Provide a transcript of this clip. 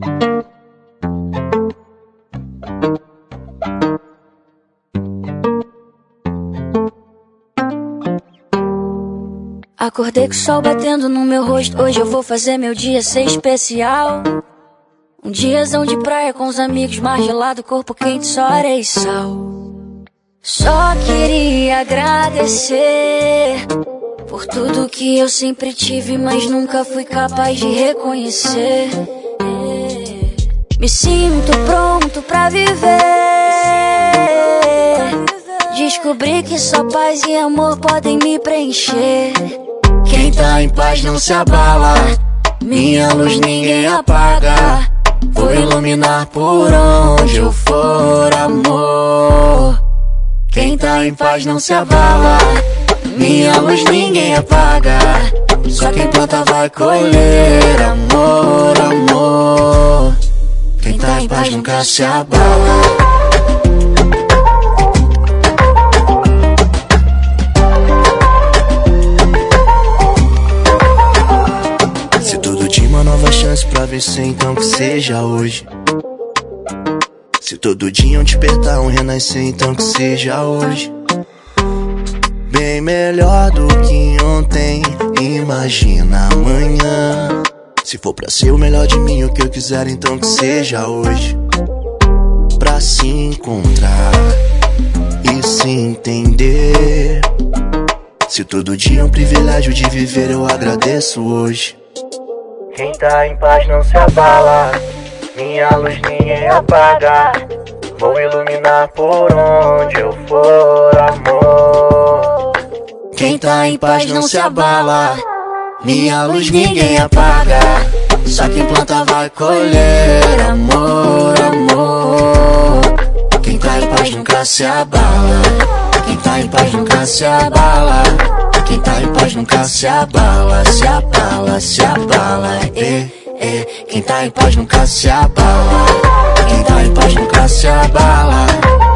Acordei com o sol batendo no meu rosto. Hoje eu vou fazer meu dia ser especial. Um diazão de praia com os amigos, mar gelado, corpo quente, só areia e sal. Só queria agradecer por tudo que eu sempre tive, mas nunca fui capaz de reconhecer. Me sinto pronto pra viver. Descobri que só paz e amor podem me preencher. Quem tá em paz não se abala, minha luz ninguém apaga. Vou iluminar por onde eu for, amor. Quem tá em paz não se abala, minha luz ninguém apaga. Só quem planta vai colher, amor, amor. Quem tá em paz nunca se abala. Pra vencer, então que seja hoje. Se todo dia um despertar, um renascer, então que seja hoje. Bem melhor do que ontem, imagina amanhã. Se for pra ser o melhor de mim, o que eu quiser, então que seja hoje. Pra se encontrar e se entender. Se todo dia é um privilégio de viver, eu agradeço hoje. Quem tá em paz não se abala, minha luz ninguém apaga. Vou iluminar por onde eu for, amor. Quem tá em paz não se abala, minha luz ninguém apaga. Só quem planta vai colher, amor, amor. Quem tá em paz nunca se abala, quem tá em paz nunca se abala. Quem tá em paz nunca se abala, se abala, se abala, Quem tá em paz nunca se abala, quem tá em paz nunca se abala.